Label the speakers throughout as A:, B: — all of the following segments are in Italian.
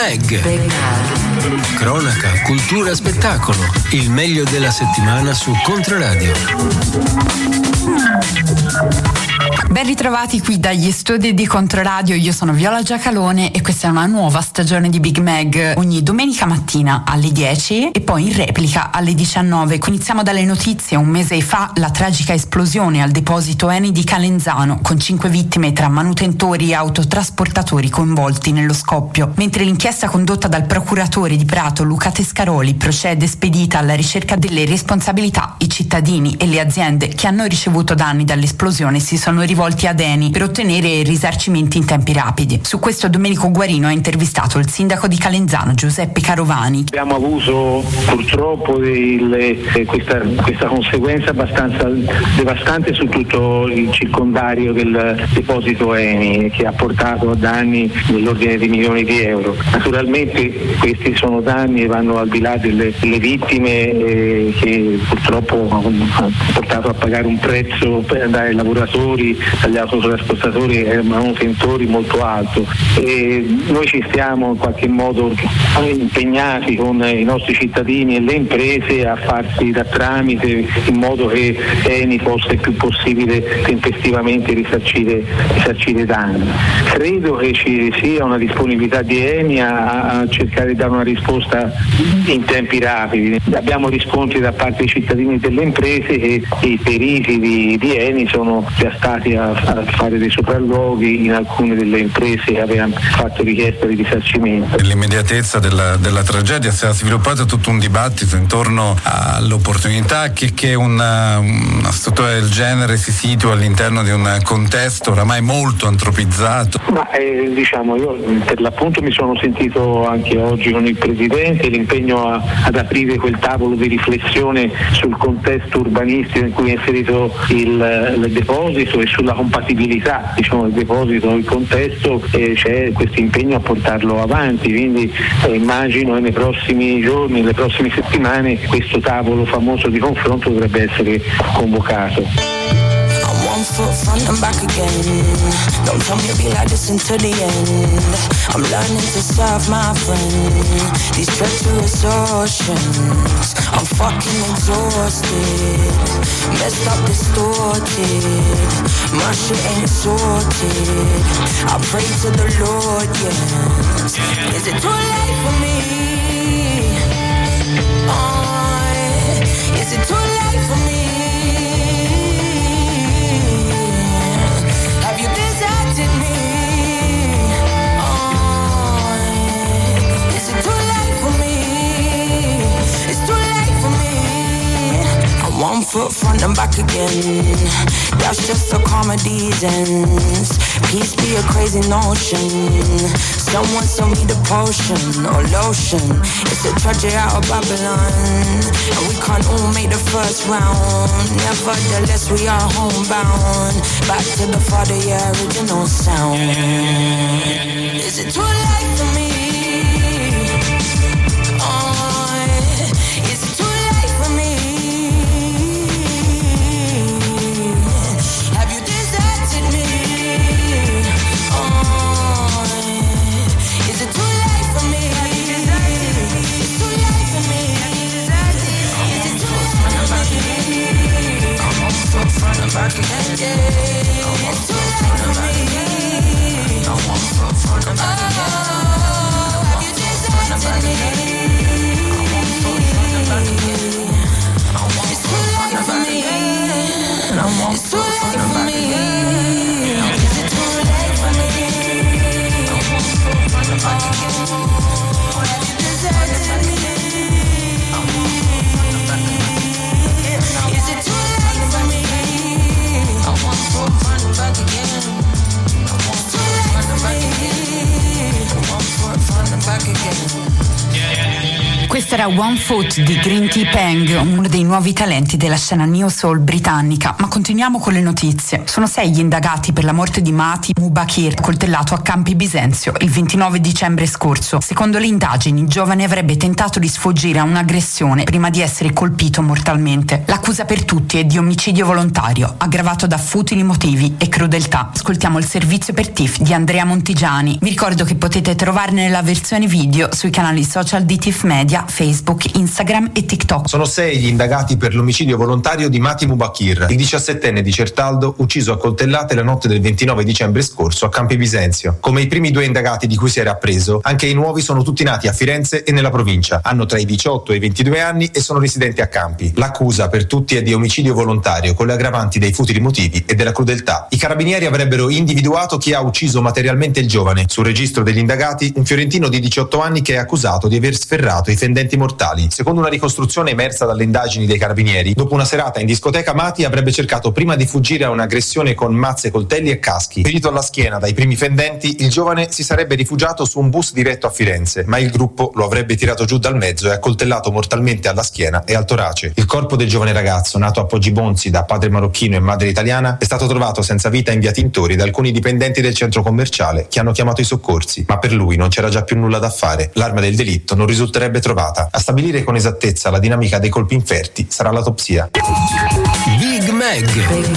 A: Mag. Cronaca, cultura, spettacolo. Il meglio della settimana su Controradio.
B: Ben ritrovati qui dagli studi di Controradio, io sono Viola Giacalone e questa è una nuova stagione di Big Mag, ogni domenica mattina alle 10 e poi in replica alle 19. Iniziamo dalle notizie. Un mese fa la tragica esplosione al deposito Eni di Calenzano, con 5 vittime tra manutentori e autotrasportatori coinvolti nello scoppio. Mentre l'inchiesta condotta dal procuratore di Prato Luca Tescaroli procede spedita alla ricerca delle responsabilità, i cittadini e le aziende che hanno ricevuto danni dall'esplosione si sono rivolti ad Eni per ottenere risarcimenti in tempi rapidi. Su questo Domenico Guarino ha intervistato il sindaco di Calenzano Giuseppe Carovani.
C: Abbiamo avuto purtroppo questa conseguenza abbastanza devastante su tutto il circondario del deposito Eni, che ha portato a danni nell'ordine di milioni di euro. Naturalmente questi sono danni e vanno al di là delle vittime che purtroppo hanno portato a pagare un prezzo dai lavoratori, dagli autotrasportatori e manutentori molto alto. E noi ci stiamo in qualche modo impegnati con i nostri cittadini e le imprese a farsi da tramite in modo che Eni possa il più possibile tempestivamente risarcire danni. Credo che ci sia una disponibilità di Eni a cercare di dare una risposta in tempi rapidi. Abbiamo riscontri da parte dei cittadini e delle imprese che i periti di Eni sono già stati a fare dei sopralluoghi in alcune delle imprese che avevano fatto richiesta di risarcimento.
D: Nell'immediatezza della tragedia si è sviluppato tutto un dibattito intorno all'opportunità che una struttura del genere si situa all'interno di un contesto oramai molto antropizzato.
C: Ma io per l'appunto mi sono sentito anche oggi con il Presidente l'impegno ad aprire quel tavolo di riflessione sul contesto urbanistico in cui è inserito il deposito e sulla compatibilità del deposito nel contesto, c'è questo impegno a portarlo avanti, quindi immagino nei prossimi giorni, nelle prossime settimane questo tavolo famoso di confronto dovrebbe essere convocato.
E: Foot front and back again. Don't tell me to be like this until the end. I'm learning to serve my friend. These treacherous oceans, I'm fucking exhausted. Messed up, distorted. My shit ain't sorted. I pray to the Lord, yes. Is it too late for me? Is it too late for me? One foot front and back again. That's just a comedy's ends. Peace be a crazy notion. Someone sell me the potion or lotion. It's a tragedy out of Babylon, and we can't all make the first round. Nevertheless, we are homebound. Back to the Father, yeah, original sound. Is it too late for me? Back again, yeah. It's too late for me.
B: Questo era One Foot di Green Tea Peng, uno dei nuovi talenti della scena neo soul britannica. Ma continuiamo con le notizie. Sono 6 gli indagati per la morte di Mati Mubakir, coltellato a Campi Bisenzio il 29 dicembre scorso. Secondo le indagini, il giovane avrebbe tentato di sfuggire a un'aggressione prima di essere colpito mortalmente. L'accusa per tutti è di omicidio volontario, aggravato da futili motivi e crudeltà. Ascoltiamo il servizio per TIFF di Andrea Montigiani. Vi ricordo che potete trovarne la versione video sui canali social di TIFF Media, Facebook, Instagram e TikTok.
F: Sono 6 gli indagati per l'omicidio volontario di Mati Mubakir, il 17enne di Certaldo, ucciso a coltellate la notte del 29 dicembre scorso a Campi Bisenzio. Come i primi 2 indagati di cui si era appreso, anche i nuovi sono tutti nati a Firenze e nella provincia. Hanno tra i 18 e i 22 anni e sono residenti a Campi. L'accusa per tutti è di omicidio volontario con le aggravanti dei futili motivi e della crudeltà. I carabinieri avrebbero individuato chi ha ucciso materialmente il giovane. Sul registro degli indagati, un fiorentino di 18 anni che è accusato di aver sferrato i fendenti mortali. Secondo una ricostruzione emersa dalle indagini dei carabinieri, dopo una serata in discoteca Mati avrebbe cercato prima di fuggire a un'aggressione con mazze, coltelli e caschi. Ferito alla schiena dai primi fendenti, il giovane si sarebbe rifugiato su un bus diretto a Firenze, ma il gruppo lo avrebbe tirato giù dal mezzo e accoltellato mortalmente alla schiena e al torace. Il corpo del giovane ragazzo, nato a Poggibonsi da padre marocchino e madre italiana, è stato trovato senza vita in via Tintori da alcuni dipendenti del centro commerciale che hanno chiamato i soccorsi, ma per lui non c'era già più nulla da fare. L'arma del delitto non risulterebbe trovata. A stabilire con esattezza la dinamica dei colpi inferti sarà l'autopsia.
A: Big Mag,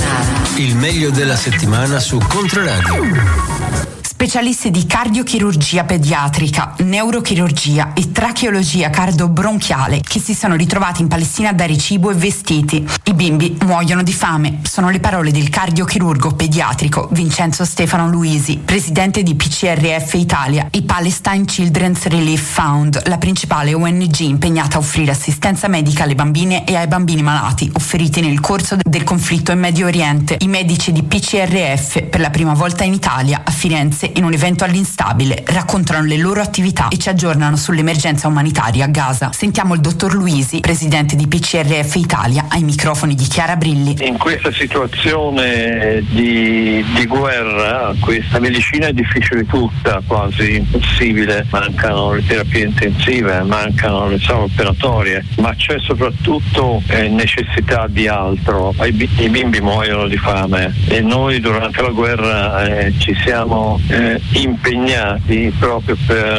A: il meglio della settimana su Controradio.
B: Specialisti di cardiochirurgia pediatrica, neurochirurgia e tracheologia cardiobronchiale che si sono ritrovati in Palestina a dare cibo e vestiti. I bimbi muoiono di fame. Sono le parole del cardiochirurgo pediatrico Vincenzo Stefano Luisi, presidente di PCRF Italia, i Palestine Children's Relief Fund, la principale ONG impegnata a offrire assistenza medica alle bambine e ai bambini malati o feriti nel corso del conflitto in Medio Oriente. I medici di PCRF, per la prima volta in Italia, a Firenze, in un evento all'Instabile, raccontano le loro attività e ci aggiornano sull'emergenza umanitaria a Gaza. Sentiamo il dottor Luisi, presidente di PCRF Italia, ai microfoni di Chiara Brilli.
G: In questa situazione di guerra, questa medicina è difficile tutta, quasi impossibile. Mancano le terapie intensive, mancano le sale operatorie, ma c'è soprattutto necessità di altro. I bimbi muoiono di fame e noi durante la guerra ci siamo impegnati proprio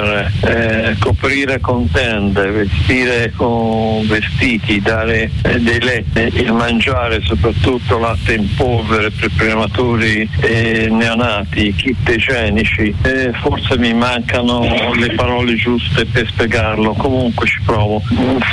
G: per coprire con tende, vestire con vestiti, dare dei letti, il mangiare, soprattutto latte in polvere per prematuri e neonati, kit igienici. Forse mi mancano le parole giuste per spiegarlo, comunque ci provo.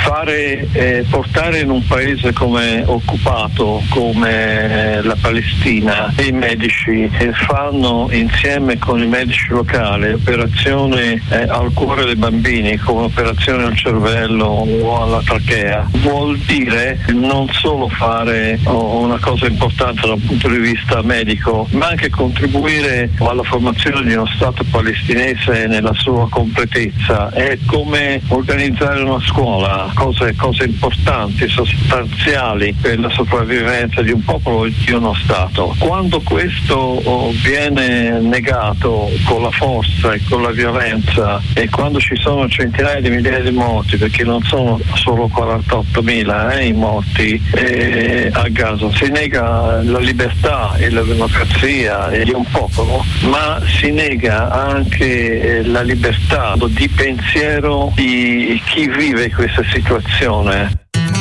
G: Portare in un paese come occupato come la Palestina dei medici che fanno insieme con i medici locali operazione al cuore dei bambini come operazione al cervello o alla trachea vuol dire non solo fare una cosa importante dal punto di vista medico, ma anche contribuire alla formazione di uno Stato palestinese nella sua completezza. È come organizzare una scuola, cose importanti, sostanziali per la sopravvivenza di un popolo e di uno Stato. Quando questo viene negato con la forza e con la violenza, e quando ci sono centinaia di migliaia di morti, perché non sono solo 48.000 i morti a Gaza, si nega la libertà e la democrazia di un popolo, ma si nega anche la libertà di pensiero di chi vive questa situazione.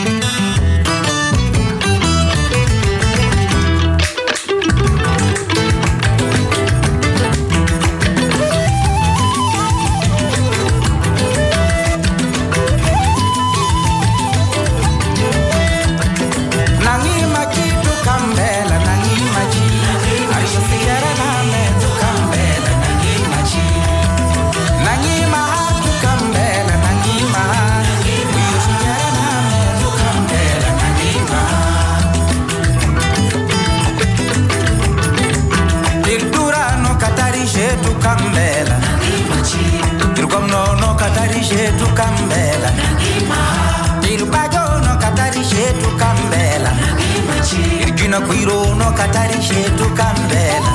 E: Quiro katari shetu kambela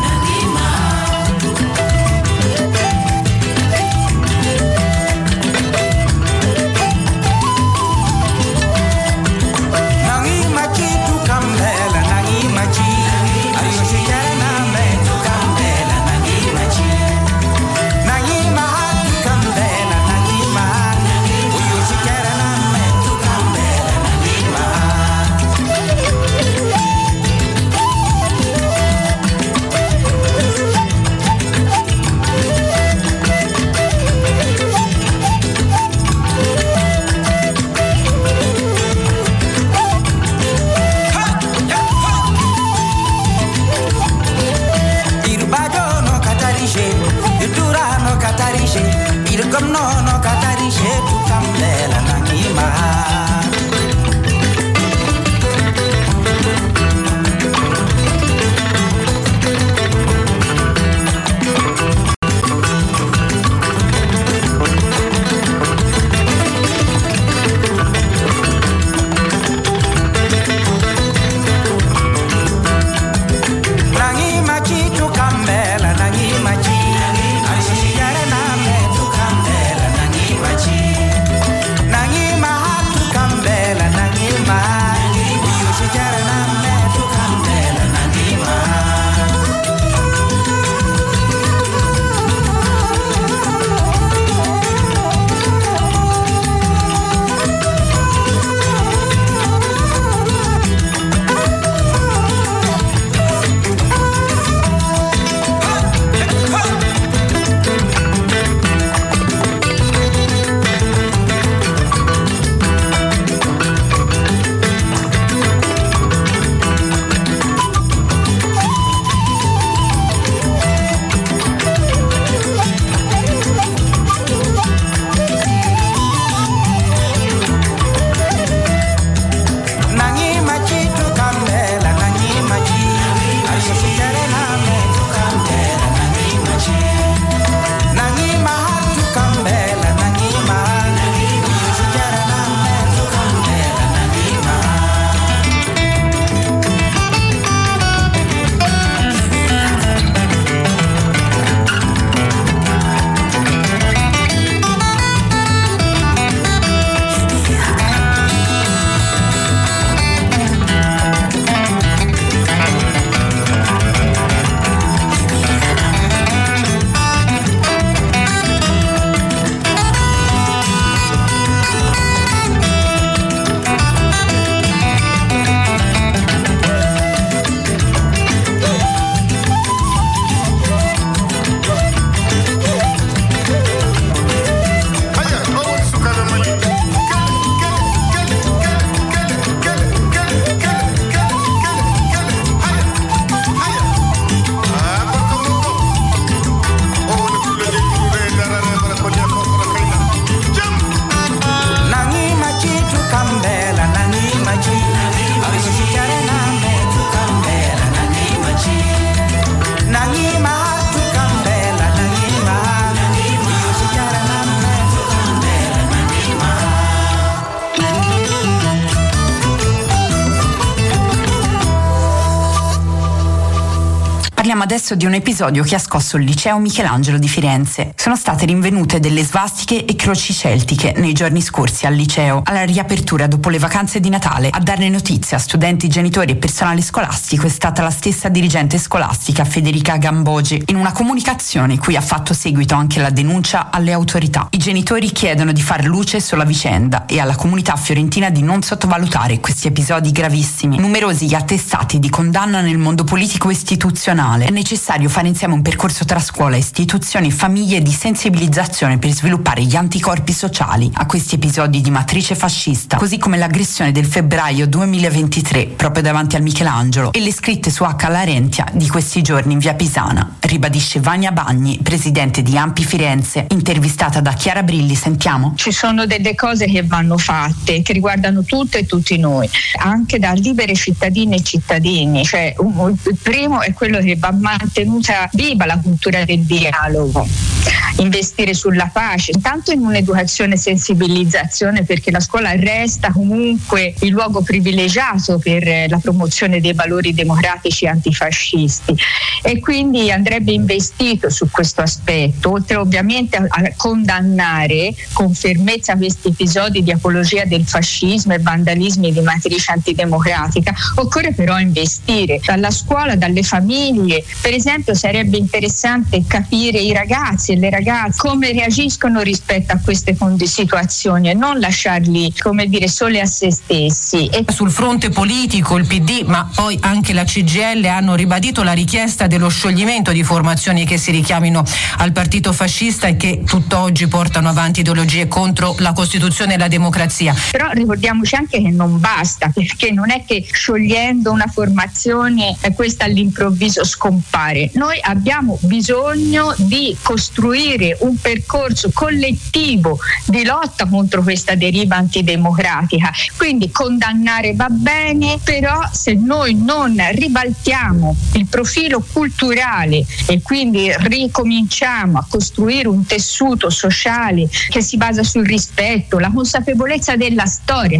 B: adesso di un episodio che ha scosso il liceo Michelangelo di Firenze. Sono state rinvenute delle svastiche e croci celtiche nei giorni scorsi al liceo. Alla riapertura dopo le vacanze di Natale, a darne notizia a studenti, genitori e personale scolastico è stata la stessa dirigente scolastica Federica Gambogi, in una comunicazione cui ha fatto seguito anche la denuncia alle autorità. I genitori chiedono di far luce sulla vicenda e alla comunità fiorentina di non sottovalutare questi episodi gravissimi. Numerosi gli attestati di condanna nel mondo politico e istituzionale. È necessario fare insieme un percorso tra scuola, istituzioni e famiglie di sensibilizzazione per sviluppare gli anticorpi sociali a questi episodi di matrice fascista, così come l'aggressione del febbraio 2023 proprio davanti al Michelangelo e le scritte su H. Larentia di questi giorni in via Pisana. Ribadisce Vania Bagni, presidente di ANPI Firenze, intervistata da Chiara Brilli. Sentiamo.
H: Ci sono delle cose che vanno fatte, che riguardano tutte e tutti noi, anche da libere cittadine e cittadini. Cioè, il primo è quello che va mantenuta viva la cultura del dialogo, investire sulla pace, intanto in un'educazione e sensibilizzazione, perché la scuola resta comunque il luogo privilegiato per la promozione dei valori democratici antifascisti, e quindi andrebbe investito su questo aspetto, oltre ovviamente a condannare con fermezza questi episodi di apologia del fascismo e vandalismi di matrice antidemocratica. Occorre però investire dalla scuola, dalle famiglie. Per esempio sarebbe interessante capire i ragazzi e le ragazze come reagiscono rispetto a queste situazioni e non lasciarli, come dire, soli a se stessi.
I: E sul fronte politico il PD, ma poi anche la CGIL hanno ribadito la richiesta dello scioglimento di formazioni che si richiamino al partito fascista e che tutt'oggi portano avanti ideologie contro la Costituzione e la democrazia.
H: Però ricordiamoci anche che non basta, perché non è che sciogliendo una formazione questa all'improvviso scompare. Noi abbiamo bisogno di costruire un percorso collettivo di lotta contro questa deriva antidemocratica. Quindi condannare va bene, però se noi non ribaltiamo il profilo culturale e quindi ricominciamo a costruire un tessuto sociale che si basa sul rispetto, la consapevolezza della storia.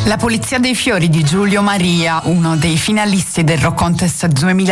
B: La Polizia dei Fiori di Giulio Maria, uno dei finalisti del Rock Contest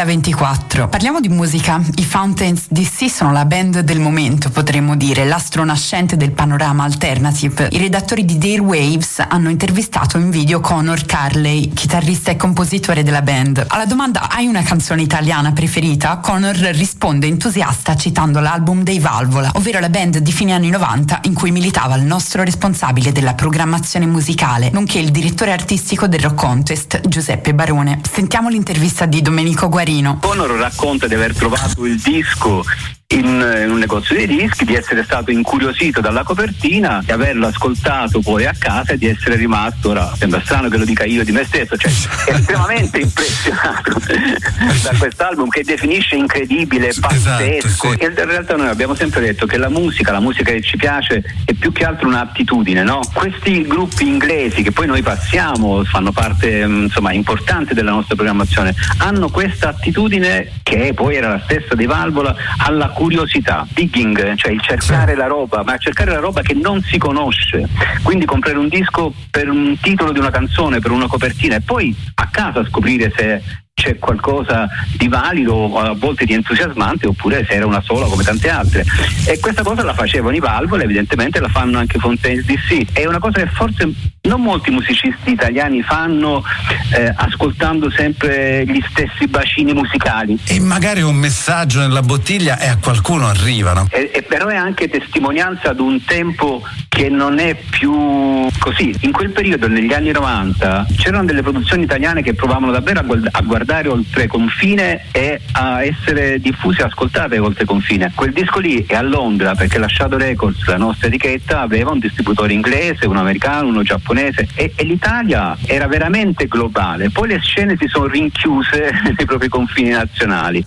B: 2024. Parliamo di musica. I Fountains DC sono la band del momento, potremmo dire, l'astro nascente del panorama alternative. I redattori di The Airwaves hanno intervistato in video Conor Carley, chitarrista e compositore della band. Alla domanda "hai una canzone italiana preferita?", Conor risponde entusiasta citando l'album dei Valvola, ovvero la band di fine anni 90 in cui militava il nostro responsabile della programmazione musicale, nonché il direttore artistico del Rock Contest, Giuseppe Barone. Sentiamo l'intervista di Domenico Guarino.
J: Conor racconta di aver trovato il disco in un negozio dei dischi, di essere stato incuriosito dalla copertina, di averlo ascoltato poi a casa e di essere rimasto, ora sembra strano che lo dica io di me stesso, cioè estremamente impressionato da quest'album che definisce incredibile, pazzesco. Esatto, sì. E in realtà noi abbiamo sempre detto che la musica che ci piace è più che altro un'attitudine, no? Questi gruppi inglesi che poi noi passiamo, fanno parte insomma importante della nostra programmazione, hanno questa attitudine che poi era la stessa dei Valvola, alla curiosità, digging, cioè il cercare la roba, ma cercare la roba che non si conosce, quindi comprare un disco per un titolo di una canzone, per una copertina e poi a casa scoprire se c'è qualcosa di valido, a volte di entusiasmante, oppure se era una sola come tante altre. E questa cosa la facevano i Valvola, evidentemente la fanno anche i Fountains DC. È una cosa che forse non molti musicisti italiani fanno, ascoltando sempre gli stessi bacini musicali.
D: E magari un messaggio nella bottiglia e a qualcuno arrivano.
J: E però è anche testimonianza ad un tempo che non è più così. In quel periodo, negli anni 90, c'erano delle produzioni italiane che provavano davvero a guardare oltre confine e a essere diffuse e ascoltate oltre confine. Quel disco lì è a Londra perché la Shadow Records, la nostra etichetta, aveva un distributore inglese, uno americano, uno giapponese e l'Italia era veramente globale. Poi le scene si sono rinchiuse nei propri confini nazionali.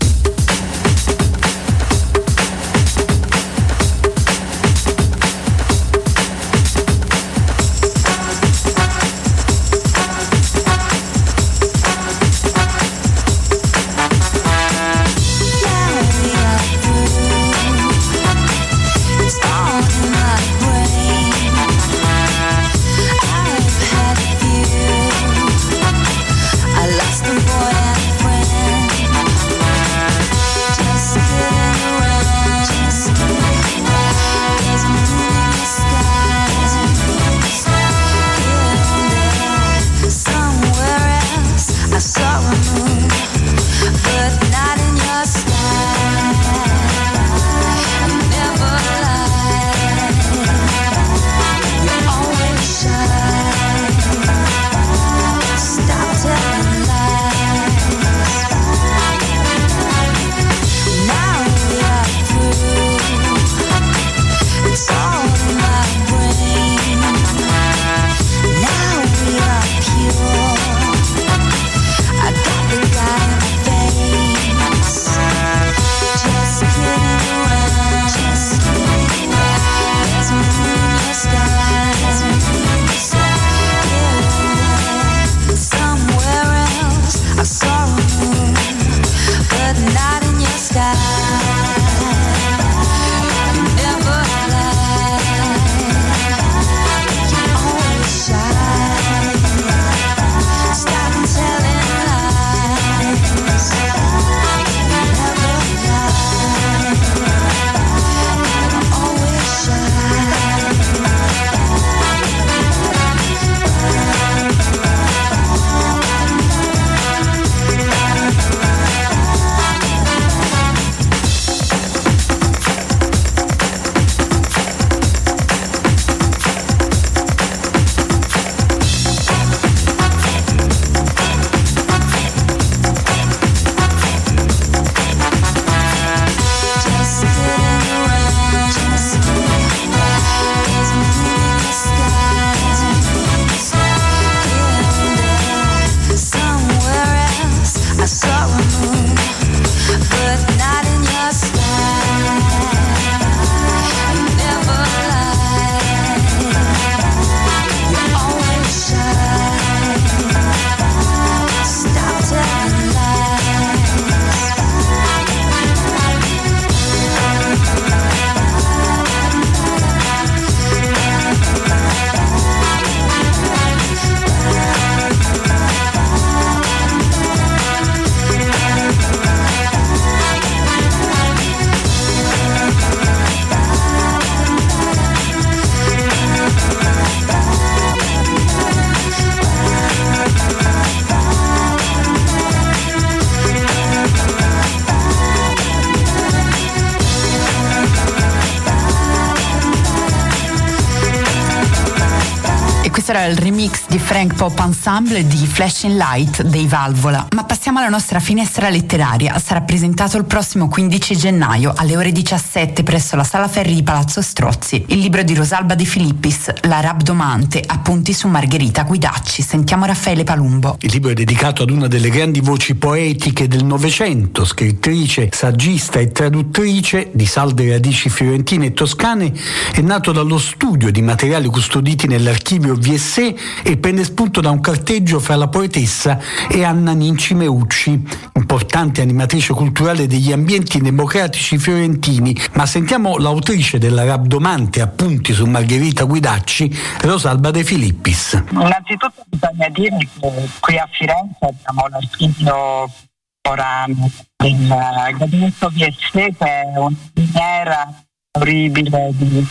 B: era il remix di Frank Pop Ensemble di Flashing Light dei Valvola. Ma passiamo alla nostra finestra letteraria. Sarà presentato il prossimo 15 gennaio alle ore 17 presso la Sala Ferri di Palazzo Strozzi il libro di Rosalba De Filippis, La Rabdomante, appunti su Margherita Guidacci. Sentiamo Raffaele Palumbo.
K: Il libro è dedicato ad una delle grandi voci poetiche del Novecento, scrittrice, saggista e traduttrice di salde radici fiorentine e toscane. È nato dallo studio di materiali custoditi nell'archivio VSE e prende spunto da un carteggio fra la poetessa e Anna Ninci Meucci, importante animatrice culturale degli ambienti democratici fiorentini. Ma sentiamo l'autrice della Rabdomante, appunti su Margherita Guidacci, Rosalba De Filippis.
H: Innanzitutto bisogna dire che qui a Firenze abbiamo l'archivio foraneo del gabinetto VSE, che è una miniera orribile di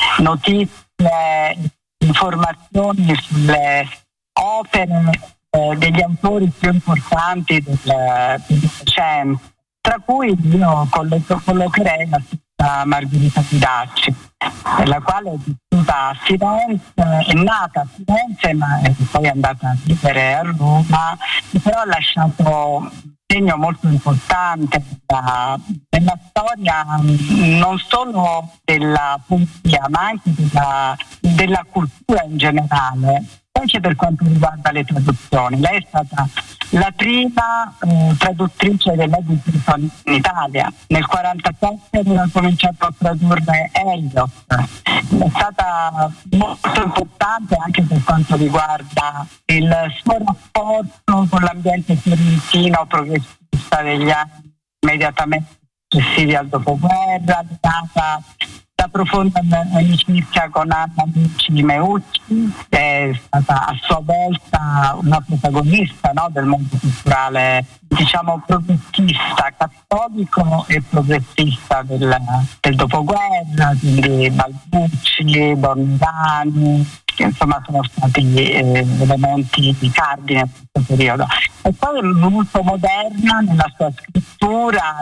H: notizie, informazioni sulle opere degli autori più importanti del Novecento, tra cui io collocherei la stessa Margherita Guidacci, la quale è vissuta a Firenze, è nata a Firenze ma è poi andata a vivere a Roma, però ha lasciato un segno molto importante nella storia non solo della poesia ma anche della cultura in generale, anche per quanto riguarda le traduzioni. Lei è stata la prima traduttrice dell'Edison in Italia. Nel 1947 aveva cominciato a tradurre Eliot. È stata molto importante anche per quanto riguarda il suo rapporto con l'ambiente fiorentino progressista degli anni immediatamente successivi al dopoguerra, data la profonda amicizia con Anna Ninci Meucci, che è stata a sua volta una protagonista, no, del mondo culturale, diciamo progressista, cattolico e progressista del dopoguerra, quindi Balducci, Bonirani, che insomma sono stati elementi di cardine in questo periodo. E poi è molto moderna nella sua scrittura,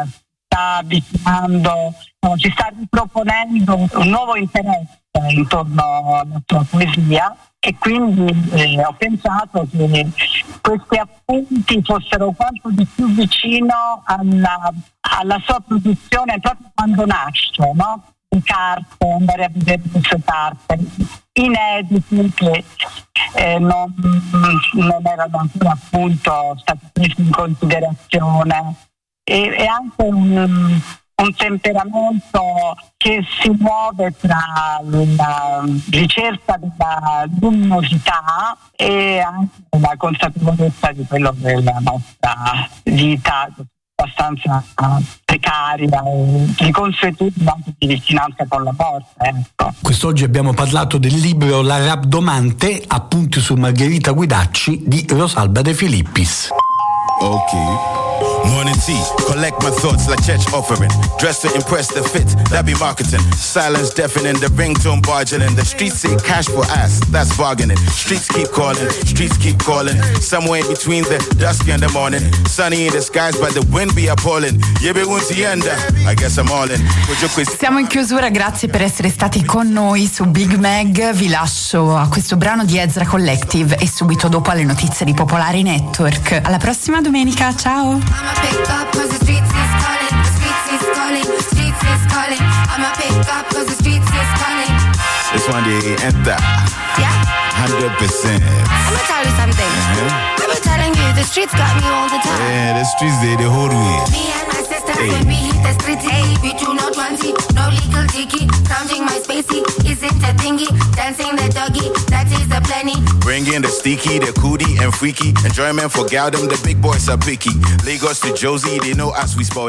H: ci sta riproponendo un nuovo interesse intorno alla sua poesia e quindi ho pensato che questi appunti fossero quanto di più vicino alla sua produzione proprio quando nasce, no? In carte, andare a vedere le sue carte inediti che non erano ancora appunto stati presi in considerazione. E anche un temperamento che si muove tra la ricerca della luminosità e anche la consapevolezza di quello che è la nostra vita abbastanza precaria e di consuetudine anche di vicinanza con la morte. Ecco.
K: Quest'oggi abbiamo parlato del libro La Rabdomante, appunti su Margherita Guidacci di Rosalba De Filippis.
L: Okay. Morning tea, collect my thoughts like church offering. Dress to impress the fit, that be marketing. Silence deafening, the ringtone barging. The streets say cash for ass, that's bargaining. Streets keep calling. Somewhere in between the dusk and the morning. Sunny in the skies, but the wind be appalling. I guess I'm all in.
B: Siamo in chiusura, grazie per essere stati con noi su Big Mag. Vi lascio a questo brano di Ezra Collective e subito dopo alle notizie di Popolari Network. Alla prossima domenica, ciao!
M: Pick up cause the streets is calling, the streets is calling, streets is calling. I'ma pick up cause the streets is calling.
L: This one day enter.
M: Yeah?
L: 100%.
M: I'ma tell you something. I've been telling you, the streets got me all the time.
L: Yeah, the streets they the whole way.
M: Me and my sisters when we hit the streets, hey, we do no 20, no legal ticky. Counting my spacey, isn't a thingy. Dancing the doggy, that is the plenty.
L: Bringing the sticky, the cootie and freaky. Enjoyment for gal them, the big boys are picky. Lagos to Josie, they know us, we spoil.